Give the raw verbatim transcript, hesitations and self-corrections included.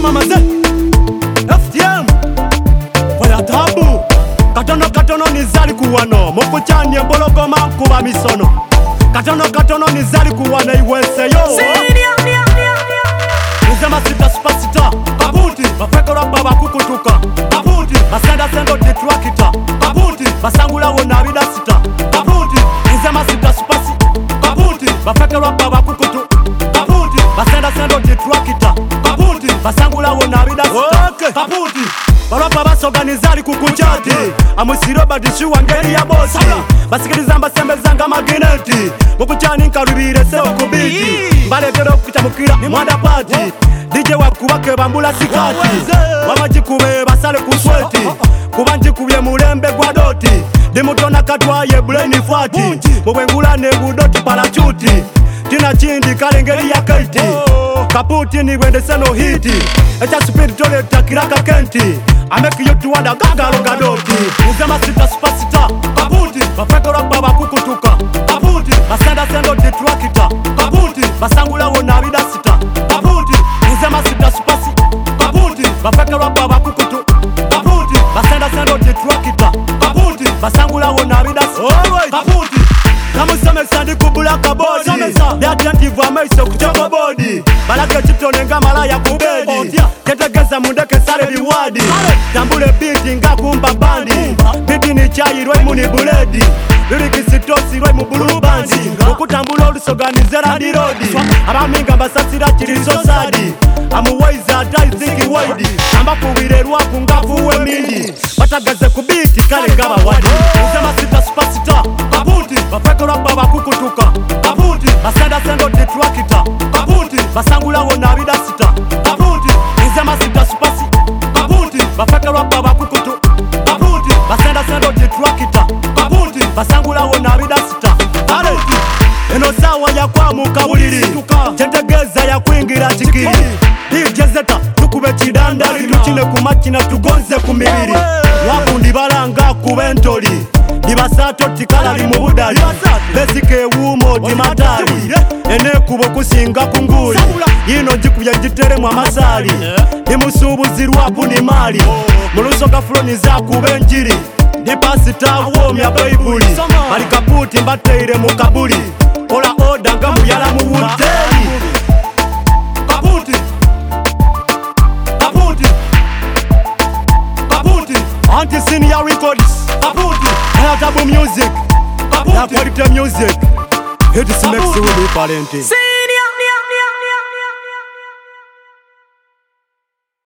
mama ze F T M Wala tabu Katono katono nizali kuwano Mokuchani mbologoma kuba misono Katono katono nizali kuwano iwese yo Nizema sita super sita Kabuti Bafeko rapa bakukutuka Kabuti Basenda sendo ditruakita Kabuti Basangula wona vida sita Kabuti Nizema sita super sita Kabuti Bafeko rapa bakukutu Kabuti Basenda sendo ditruakita Kabuti Basangula wona vida sita Kabuti Barapa basoganizali kukuchati Amusiro badishu wangeli ya bosi Basikiliza mbasembezanga magineti Mukuchani nkarubire seo kubiti Mbalegero kuchamukira ni mwanda pati D J wakubake bambula sikati Wamajikube basale kusweti Kubanjikubye mulembe kwa doti Dimutona katwaye bleni fati Mubengulane budoti parachuti Tina chindi kalengeli ya kaiti Kaputi ni wende seno hiti Echa speed tole takiraka kenti Ameki yotu wada gagalo gadoti Nizema sita super sita Kaputi Bafeko rapa bakukutuka Kaputi Basenda sendo ditruakita Kaputi Basangula wona vida sita Kaputi Nizema sita super sita Kaputi Bafeko rapa bakukutu Kaputi Basenda sendo ditruakita Kaputi Basangula wona vida sita Kaputi Kamusame sandi kubula kabodi They attentive wa meiso kuchoko bodi Balake chitone nga malaya kubedi Ketegeza mundeke sare biwadi Tambule biti nga kumba bandi Biti ni chai roi muni buledi Liriki sitosi roi mubulu bandi Ukutambula ulusoganizera di rodi Abaminga mbasasira chiriso sadi Amuwaiza atai ziki waidi Amba kuwire ruaku nga kuwe mindi Batagaze kubiti kale ngaba wadi Nizema sita super sita Kabuti Bafeko rapa bakukutuka Kabuti Basenda sendo ditruakita Kabuti Basangula wona vida sita Kabuti Nizema sita super sita Kabuti Bafeko rapa bakukutu Kabuti Basenda sendo ditruakita Kabuti Basangula wona vida sita Kabuti Eno sawa ya kwa mukawuliri Chentegeza ya kuingira chikiri Dijezeta tukube chidandari Tuchine kumachina tugonze kumibiri Wakundi balanga kubentoli Dibasato tikala li mubudali Besike wumo dimatali Ene kubo kusinga kunguli Yino njikuya jitere mwa mazali Dimusubu ziruapu ni mali Mulusoka floni za kubenjiri Dipasita uomi ya baibuli Malikaputi mbateire mukabuli Ola oda nga muyala muwuteli Kaputi Kaputi Kaputi Anti-senior records Kaputi Tabu music, Kaputi. La quality music. Hit the makes you really valente.